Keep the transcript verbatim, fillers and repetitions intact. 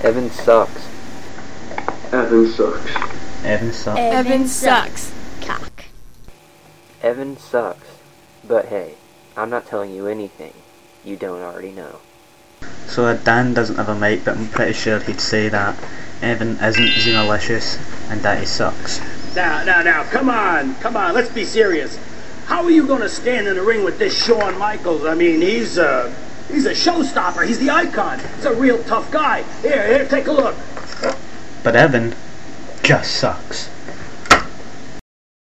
Evan sucks. Evan sucks. Evan sucks. Evan sucks. Cock. Evan sucks. But hey, I'm not telling you anything you don't already know. So uh, Dan doesn't have a mic, but I'm pretty sure he'd say that Evan isn't Xenolicious and that he sucks. Now, now, now, come on, come on, let's be serious. How are you going to stand in the ring with this Shawn Michaels? I mean, he's a, he's a showstopper, he's the icon. He's a real tough guy. Here, here, take a look. But Evan just sucks.